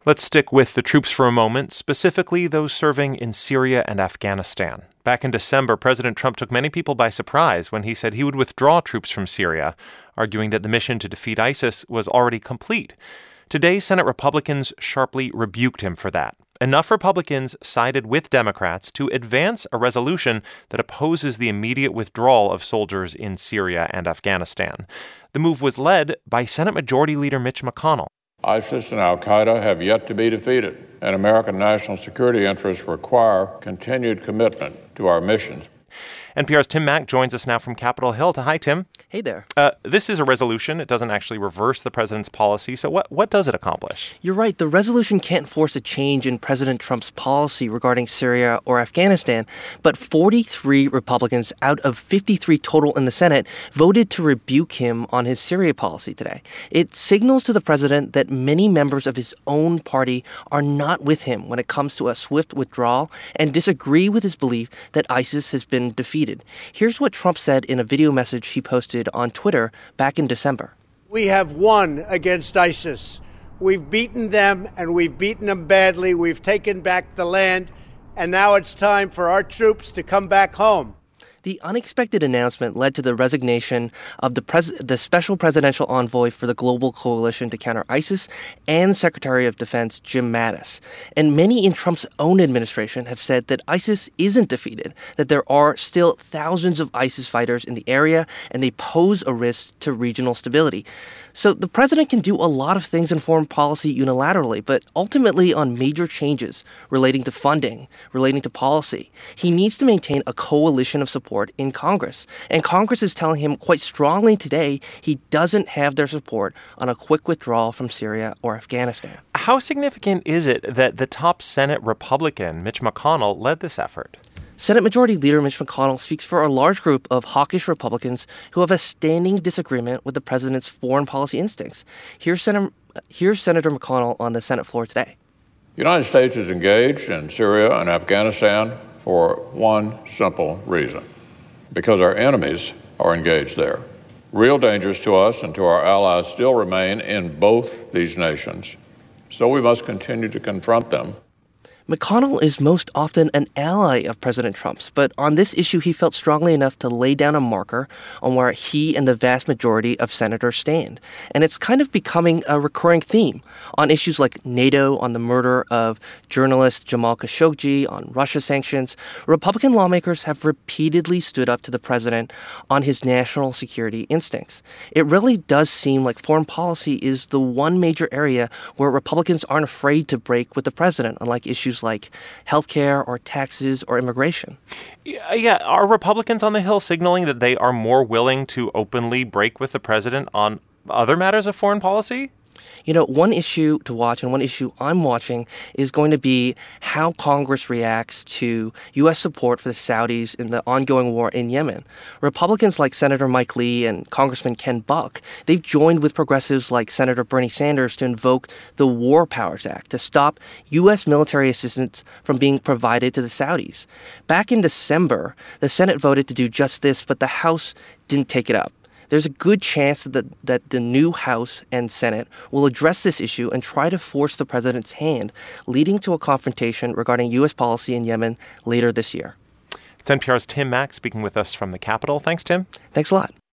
Let's stick with the troops for a moment, specifically those serving in Syria and Afghanistan. Back in December, President Trump took many people by surprise when he said he would withdraw troops from Syria, arguing that the mission to defeat ISIS was already complete. Today, Senate Republicans sharply rebuked him for that. Enough Republicans sided with Democrats to advance a resolution that opposes the immediate withdrawal of soldiers in Syria and Afghanistan. The move was led by Senate Majority Leader Mitch McConnell. ISIS and al-Qaeda have yet to be defeated, and American national security interests require continued commitment to our missions. NPR's Tim Mak joins us now from Capitol Hill. Hi, Tim. Hey there. This is a resolution. It doesn't actually reverse the president's policy. So what does it accomplish? You're right. The resolution can't force a change in President Trump's policy regarding Syria or Afghanistan, but 43 Republicans out of 53 total in the Senate voted to rebuke him on his Syria policy today. It signals to the president that many members of his own party are not with him when it comes to a swift withdrawal and disagree with his belief that ISIS has been defeated. Here's what Trump said in a video message he posted on Twitter back in December. We have won against ISIS. We've beaten them, and we've beaten them badly. We've taken back the land, and now it's time for our troops to come back home. The unexpected announcement led to the resignation of the special presidential envoy for the Global Coalition to Counter ISIS and Secretary of Defense Jim Mattis. And many in Trump's own administration have said that ISIS isn't defeated, that there are still thousands of ISIS fighters in the area, and they pose a risk to regional stability. So the president can do a lot of things in foreign policy unilaterally, but ultimately on major changes relating to funding, relating to policy, he needs to maintain a coalition of support in Congress. And Congress is telling him quite strongly today he doesn't have their support on a quick withdrawal from Syria or Afghanistan. How significant is it that the top Senate Republican, Mitch McConnell, led this effort? Senate Majority Leader Mitch McConnell speaks for a large group of hawkish Republicans who have a standing disagreement with the president's foreign policy instincts. Here's Senator McConnell on the Senate floor today. The United States is engaged in Syria and Afghanistan for one simple reason: because our enemies are engaged there. Real dangers to us and to our allies still remain in both these nations, so we must continue to confront them. McConnell is most often an ally of President Trump's, but on this issue, he felt strongly enough to lay down a marker on where he and the vast majority of senators stand. And it's kind of becoming a recurring theme on issues like NATO, on the murder of journalist Jamal Khashoggi, on Russia sanctions. Republican lawmakers have repeatedly stood up to the president on his national security instincts. It really does seem like foreign policy is the one major area where Republicans aren't afraid to break with the president, unlike issues like healthcare or taxes or immigration. Yeah. Are Republicans on the Hill signaling that they are more willing to openly break with the president on other matters of foreign policy? You know, one issue to watch and one issue I'm watching is going to be how Congress reacts to U.S. support for the Saudis in the ongoing war in Yemen. Republicans like Senator Mike Lee and Congressman Ken Buck, they've joined with progressives like Senator Bernie Sanders to invoke the War Powers Act to stop U.S. military assistance from being provided to the Saudis. Back in December, the Senate voted to do just this, but the House didn't take it up. There's a good chance that the new House and Senate will address this issue and try to force the president's hand, leading to a confrontation regarding U.S. policy in Yemen later this year. It's NPR's Tim Mak speaking with us from the Capitol. Thanks, Tim. Thanks a lot.